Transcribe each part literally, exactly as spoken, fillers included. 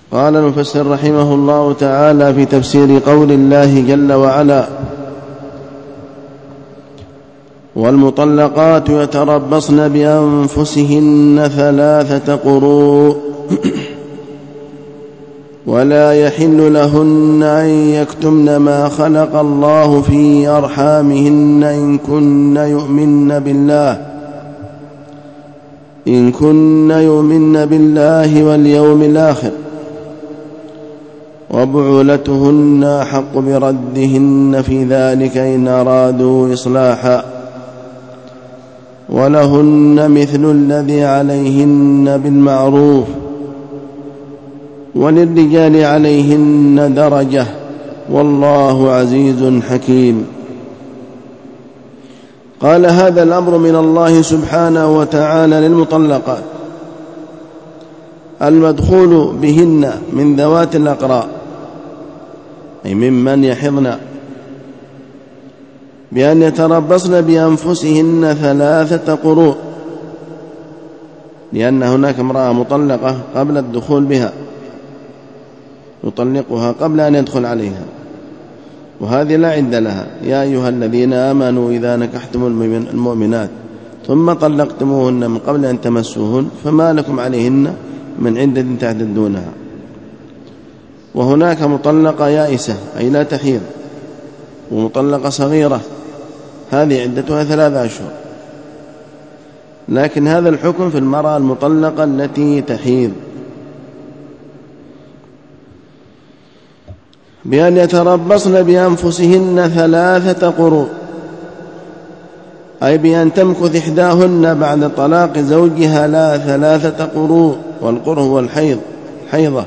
قال المفسر رحمه الله تعالى في تفسير قول الله جل وعلا: والمطلقات يتربصن بأنفسهن ثلاثة قروء ولا يحل لهن أن يكتمن ما خلق الله في أرحامهن إن كن يؤمن بالله إن كن يؤمن بالله واليوم الآخر وبعولتهن أحق بردهن في ذلك إن أرادوا إصلاحا ولهن مثل الذي عليهن بالمعروف وللرجال عليهن درجة والله عزيز حكيم. قال: هذا الأمر من الله سبحانه وتعالى للمطلقات المدخول بهن من ذوات الأقراء، أي ممن يحضن، بأن يتربصن بأنفسهن ثلاثة قروء، لأن هناك امرأة مطلقة قبل الدخول بها يطلقها قبل أن يدخل عليها، وهذه لا عدة لها. يا أيها الذين آمنوا إذا نكحتم المؤمنات ثم طلقتموهن من قبل أن تمسوهن فما لكم عليهن من عدة تعتدونها. وهناك مطلقة يائسة أي لا تحيض، ومطلقة صغيرة هذه عدتها ثلاثة أشهر، لكن هذا الحكم في المرأة المطلقة التي تحيض، بأن يتربصن بأنفسهن ثلاثة قروء، أي بأن تمكث إحداهن بعد طلاق زوجها لا ثلاثة قروء، والقرء هو الحيض حيضة،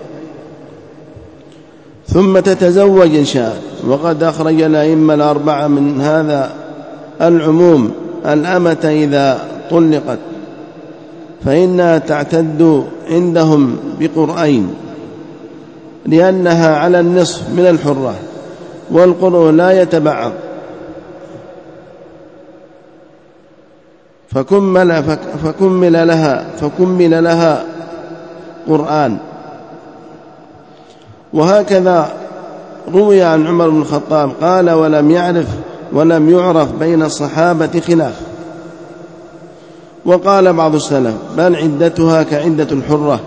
ثم تتزوج إن شاء. وقد أخرج الأئمة الأربعة من هذا العموم الأمة إذا طلقت فإنها تعتد عندهم بقرئين، لأنها على النصف من الحرة، والقرء لا يتبعض، فكمل, فكمل, لها فكمل لها قرآن. وهكذا روي عن عمر بن الخطاب قال: ولم يعرف ولم يعرف بين الصحابة خلاف. وقال بعض السلف: بل عدتها كعدة الحرة،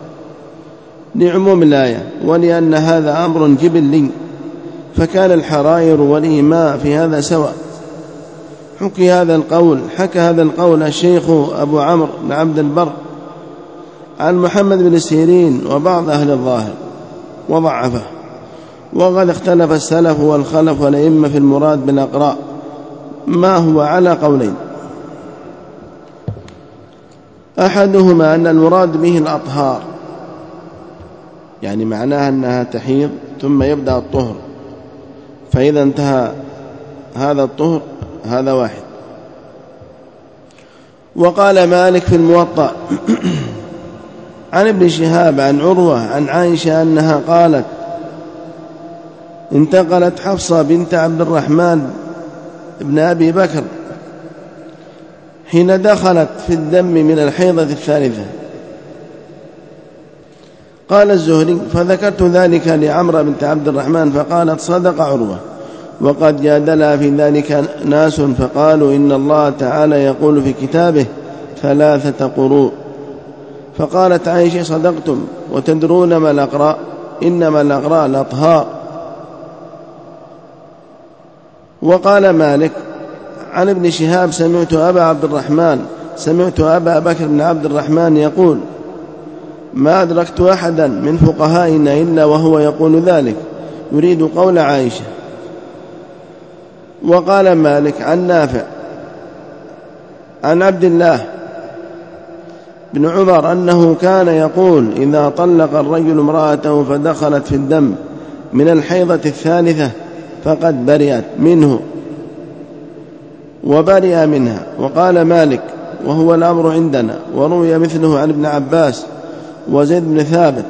لعموم الآية، ولأن هذا أمر جبلي، فكان الحرائر والإيماء في هذا سواء. حكي هذا القول حكى هذا القول الشيخ أبو عمرو بن عبد البر عن محمد بن سيرين وبعض أهل الظاهر وضعفه. وقد اختلف السلف والخلف والأئمة في المراد بالأقراء، ما هو على قولين: أحدهما أن المراد به الأطهار، يعني معناها أنها تحيض ثم يبدأ الطهر، فإذا انتهى هذا الطهر هذا واحد. وقال مالك في الموطأ عن ابن شهاب عن عروة عن عائشة أنها قالت: انتقلت حفصة بنت عبد الرحمن ابن أبي بكر حين دخلت في الدم من الحيضة الثالثة. قال الزهري: فذكرت ذلك لعمرة بنت عبد الرحمن فقالت: صدق عروة. وقد جادل في ذلك ناس فقالوا: إن الله تعالى يقول في كتابه ثلاثة قروء. فقالت عائشة: صدقتم، وتدرون ما الأقراء؟ إنما الأقراء الأطهار. وقال مالك عن ابن شهاب: سمعت أبا عبد الرحمن سمعت أبا بكر بن عبد الرحمن يقول: ما أدركت أحدا من فقهائنا إلا وهو يقول ذلك، يريد قول عائشة. وقال مالك عن نافع عن عبد الله بن عمر أنه كان يقول: إذا طلق الرجل امرأته فدخلت في الدم من الحيضة الثالثة فقد برئت منه وبرئ منها. وقال مالك: وهو الأمر عندنا. وروي مثله عن ابن عباس وزيد بن ثابت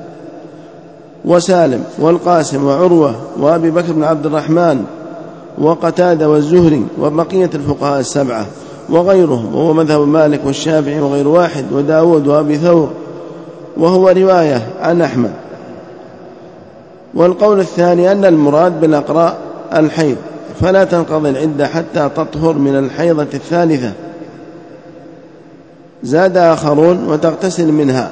وسالم والقاسم وعروة وأبي بكر بن عبد الرحمن وقتادة والزهري وبقية الفقهاء السبعة وغيرهم، وهو مذهب مالك والشافعي وغير واحد وداود وأبي ثور، وهو رواية عن أحمد. والقول الثاني أن المراد بالأقراء الحيض، فلا تنقضي العدة حتى تطهر من الحيضة الثالثة. زاد آخرون وتغتسل منها.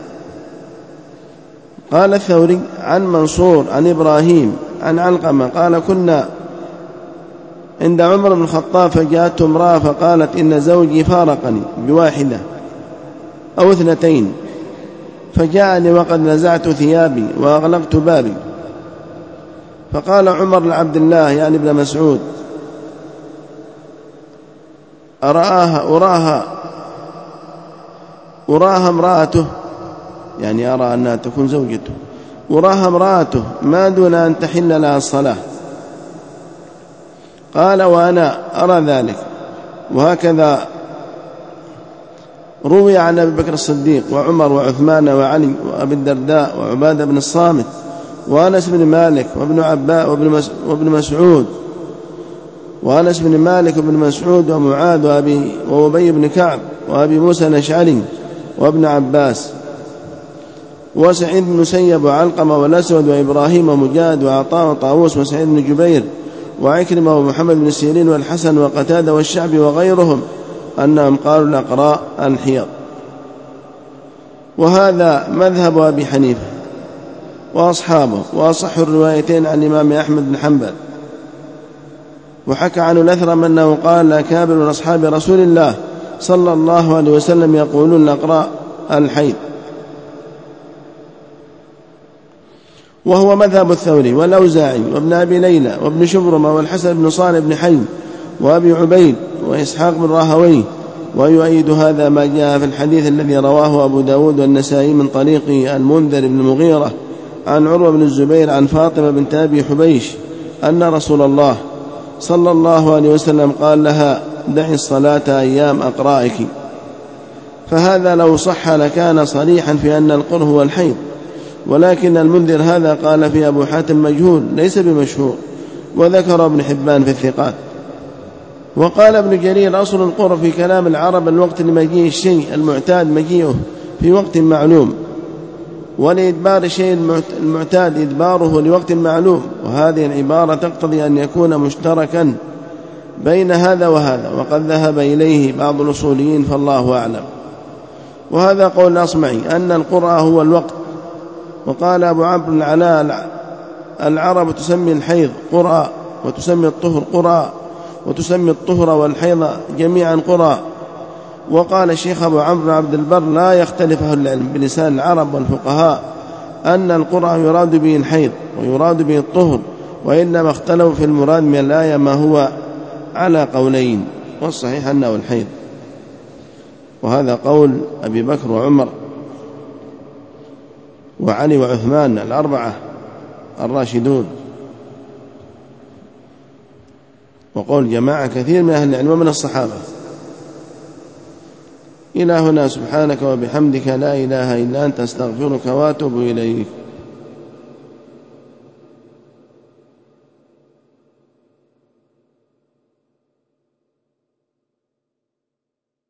قال الثوري عن منصور عن إبراهيم عن علقمة قال كنا عند عمر بن الخطاب فجاءت امرأة فقالت إن زوجي فارقني بواحدة أو اثنتين، فجاءني وقد نزعت ثيابي وأغلقت بابي. فقال عمر لعبد الله يعني ابن مسعود أراها أراها أراها امرأته، يعني أرى أنها تكون زوجته، أراها امرأته ما دون أن تحل لها الصلاة. قال وأنا أرى ذلك. وهكذا روي عن أبي بكر الصديق وعمر وعثمان وعلي وأبي الدرداء وعبادة بن الصامت وأنس بن مالك وابن عباس وابن مسعود وأنس بن مالك وابن مسعود ومعاذ وأبي وأبي بن كعب وأبي موسى الأشعري وابن عباس وسعيد بن مسيب وعلقمة والأسود وإبراهيم ومجاهد وعطاء وطاووس وسعيد بن جبير وعكرمة ومحمد بن سيرين والحسن وقتادة والشعبي وغيرهم أنهم قالوا الأقراء الحيض. وهذا مذهب أبي حنيفة وأصحابه، وأصح الروايتين عن الإمام أحمد بن حنبل. وحكى عنه الأثرم أنه قال أكابر من أصحاب رسول الله صلى الله عليه وسلم يقولون الأقراء الحيض، وهو مذهب الثوري والأوزاعي وابن أبي ليلى وابن شبرمة والحسن بن صالح بن حي وأبي عبيد وإسحاق بن راهويه. ويؤيد هذا ما جاء في الحديث الذي رواه أبو داود والنسائي من طريق المنذر بن المغيرة عن عروة بن الزبير عن فاطمة بنت أبي حبيش أن رسول الله صلى الله عليه وسلم قال لها دعي الصلاة أيام أقرائك. فهذا لو صح لكان صريحا في أن القر هو الحيض، ولكن المنذر هذا قال في أبو حاتم مجهول ليس بمشهور، وذكر ابن حبان في الثقات. وقال ابن جرير أصل القر في كلام العرب الوقت لمجيء الشيء المعتاد مجيئه في وقت معلوم، ولإدبار الشيء المعتاد إدباره لوقت معلوم، وهذه العبارة تقتضي أن يكون مشتركا بين هذا وهذا، وقد ذهب إليه بعض الأصوليين فالله أعلم. وهذا قول الأصمعي أن القرء هو الوقت. وقال أبو عمرو العلاء العرب تسمي الحيض قرء وتسمي الطهر قرء وتسمي الطهر والحيض جميعا قرء. وقال الشيخ أبو عمرو عبد البر لا يختلف أهل العلم بلسان العرب والفقهاء أن القرء يراد به الحيض ويراد به الطهر، وإنما اختلفوا في المراد من الآية ما هو على قولين، والصحيح أنه الحيض. وهذا قول أبي بكر وعمر وعلي وعثمان الأربعة الراشدون، وقول جماعة كثير من أهل العلم ومن الصحابة. إلى هنا سبحانك وبحمدك لا إله إلا أنت استغفرك واتوب إليك.